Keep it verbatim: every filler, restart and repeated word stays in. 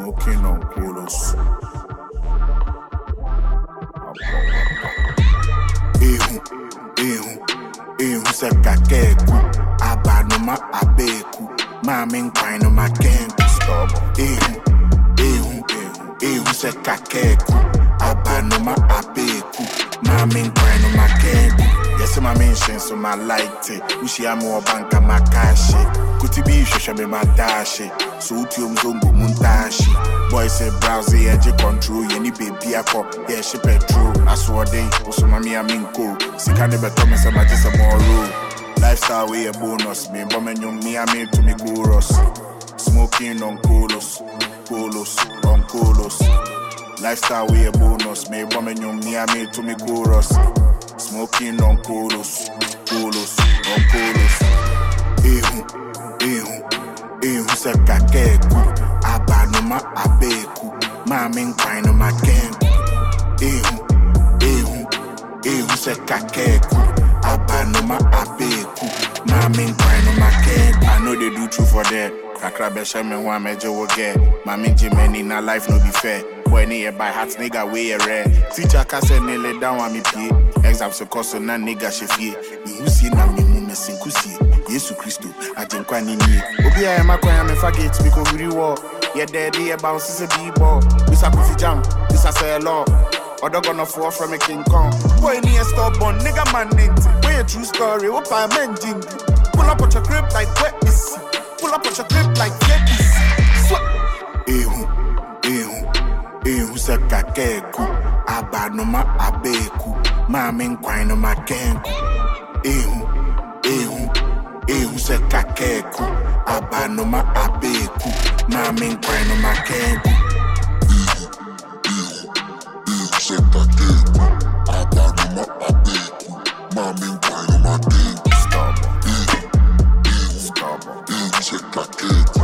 Smoking on colos. Ehu, ehu, ehu se kakeku. Abanuma abeku. Mami nkwan no makenku. Ehu, ehu, ehu se kakeku. Abanuma abeku. Mami nkwan no makenku. Yes, my mention so my light it. Ushi amo banka makashi. Kuti bi shosha me madashi. So utium zombo muntashi. Boy say browse edge control. Yeni baby ako. Yeah, she petrol. Aswade. Oso mami aminko. Sika nebe tome se majisa moro. Lifestyle way a bonus. Me bomen yung me ame to me chorus. Smoking on colos. Colos. On colos. Lifestyle way a bonus. Me bomen yung me ame to me chorus. Smoking on colos, colos, on colos. Ehu, ehu, ehu se kakeku. Abanuma abeku. Mami nkwan no makenku. Ehu, ehu, ehu se kakeku. Abanuma abeku. Mami nkwan no makenku. I know they do true for that. Kakra besha me wa meje wo get. Mami jimeni na life no be fair. Boy near by heart nigga way a rare. Teacher can say nearly down on me pay. Exam so cost so na nigga shefie. You see na me mu mesin kusi. Yesu Christo ajenkwa ni ni. Obi a ma kwan me forget me ko wiri war. Ye daddy e bounce se be ball. We sa kufi jam. This a say law. Other gonna fall from a King Kong. Boy near stubborn nigga man ninety. Way a true story. What pa men jing. Pull up at your crib like wet is. Pull up at your crib like wet is. Ehu, ehu. Ehu se kakeku. Abanuma abeku. Mami nkwan no makenku. Ehu, ehu, ehu se kakeku. Abanuma abeku. Mami nkwan no makenku. Ehu, ehu, ehu se kakeku. Abanuma abeku. Mami nkwan no makenku. Stop. Ehu, ehu, ehu se kakeku.